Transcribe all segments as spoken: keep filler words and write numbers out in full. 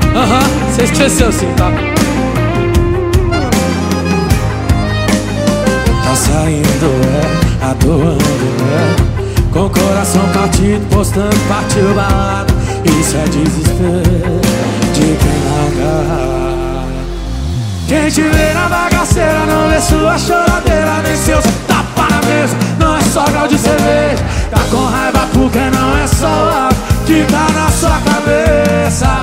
Aham, você esqueceu sim, tá? Tá saindo, é, atuando, é, com o coração partido, postando, partiu balada. Isso é desespero de quem larga. Quem te vê na bagaceira não vê sua choradeira, nem seus tapa na mesa. Não é só grau de cerveja. Tá com raiva porque não é só o álcool que tá na sua cabeça.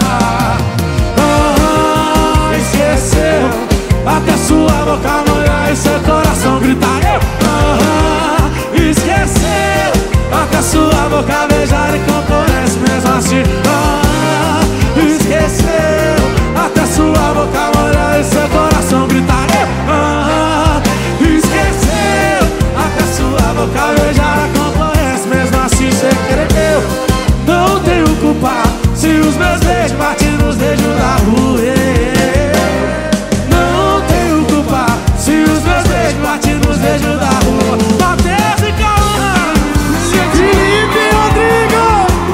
Oh, esqueceu até sua boca molhar e seu coração gritar eu. Oh, esqueceu até sua boca beijar e concorrência mesmo assim. Oh, esqueceu até sua boca molhar e seu coração gritar eu. Oh, esqueceu até sua boca beijar a concorrência mesmo assim sem querer. Eu não tenho culpa se os meus beijos batem nos beijos da rua. Não tenho culpa se os meus beijos batem nos beijos da rua. Matheus e Calma, Felipe Rodrigo.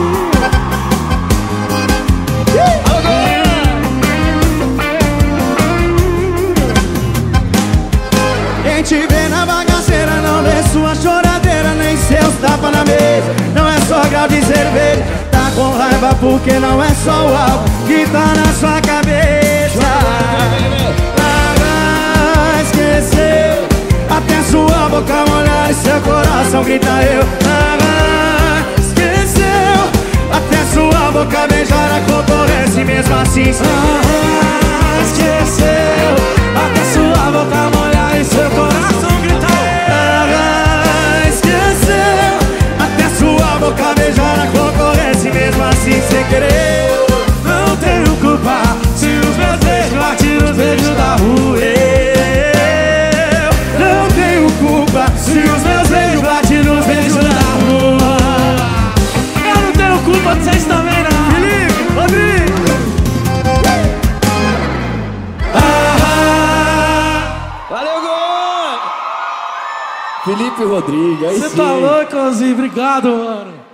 Quem te vê na bagaceira não vê sua choradeira, nem seus tapas na mesa. Não é só grau de cerveja. Tá com raiva porque não é só o álcool que tá na sua cabeça. Ah, esqueceu até sua boca molhar e seu coração grita eu. Ah, esqueceu até sua boca beijar a concorrência e mesmo assim. Ah, esqueceu até sua boca molhar e seu coração grita eu. Ah, esqueceu até sua boca beijar a concorrência e mesmo assim sem querer. Não tenho culpa se os meus beijos batem nos beijos da rua. Eu não tenho culpa se os meus beijos batem nos beijos da rua. Eu não tenho culpa de vocês também não. Felipe, Rodrigo. Valeu, gol! Felipe Rodrigo, aí Você sim. tá louco, Ozinho? Obrigado, mano.